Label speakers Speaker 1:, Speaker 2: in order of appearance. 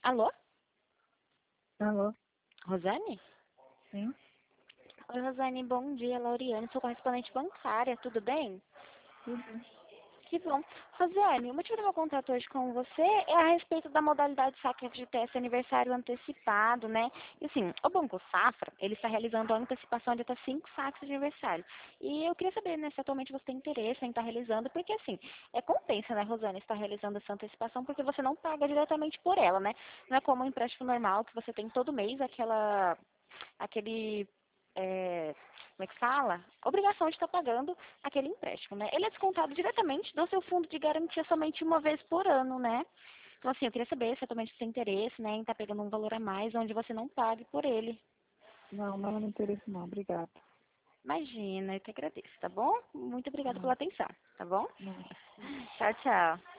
Speaker 1: Alô?
Speaker 2: Alô?
Speaker 1: Rosane?
Speaker 2: Sim?
Speaker 1: Oi, Rosane, bom dia. Lauriane, sou correspondente bancária, tudo bem?
Speaker 2: Uhum.
Speaker 1: Que bom. Rosane, o motivo do meu contato hoje com você é a respeito da modalidade de saque FGTS aniversário antecipado, né? E assim, o Banco Safra, ele está realizando a antecipação de até 5 saques de aniversário. E eu queria saber, né, se atualmente você tem interesse em estar realizando, porque assim, compensa, né, Rosane, estar realizando essa antecipação, porque você não paga diretamente por ela, né? Não é como um empréstimo normal, que você tem todo mês aquele, como é que fala? Obrigação de estar pagando aquele empréstimo, né? Ele é descontado diretamente do seu fundo de garantia somente uma vez por ano, né? Então, assim, eu queria saber se atualmente você tem interesse, né, em estar pegando um valor a mais onde você não pague por ele.
Speaker 2: Não me interessa não, obrigada.
Speaker 1: Imagina, eu que agradeço, tá bom? Muito obrigada pela
Speaker 2: Não,
Speaker 1: atenção, tá bom?
Speaker 2: não.
Speaker 1: Tchau, tchau.